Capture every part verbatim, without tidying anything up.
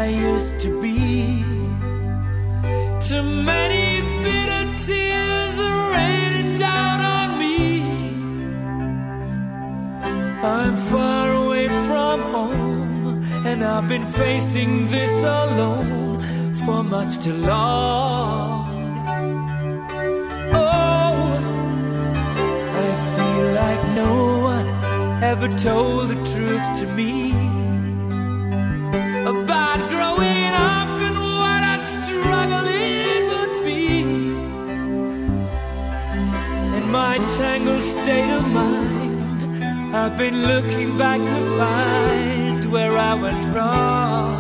I used to be. Too many bitter tears are raining down on me. I'm far away from home, and I've been facing this alone for much too long. Oh, I feel like no one ever told the truth to me about growing up and what a struggle it would be. In my tangled state of mind, I've been looking back to find where I went wrong.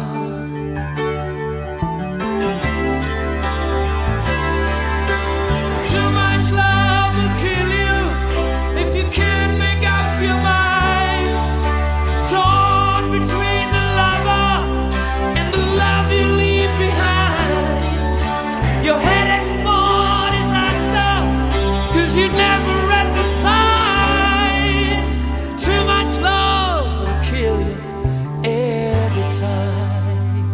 Too much love will kill you if you can't make up your mind. Torn between the lover and the love you leave behind. You're headed for disaster, 'cause you never read the signs. Too much love will kill you every time.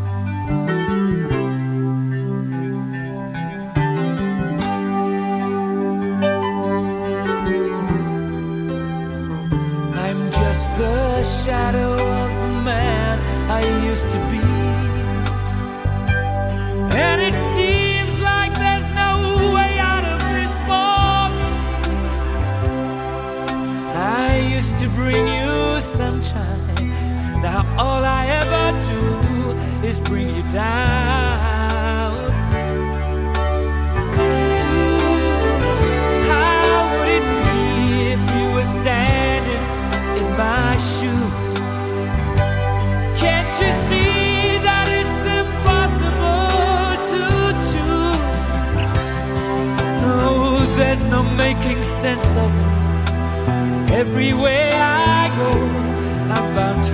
I'm just the shadow of the man I used to be, and it seems like there's no way out of this fog. I used to bring you sunshine, now all I ever do is bring you down. How would it be if you were standing in my shoes? Can't you see that it's impossible to choose? No, there's no making sense of it. Everywhere I go, I'm bound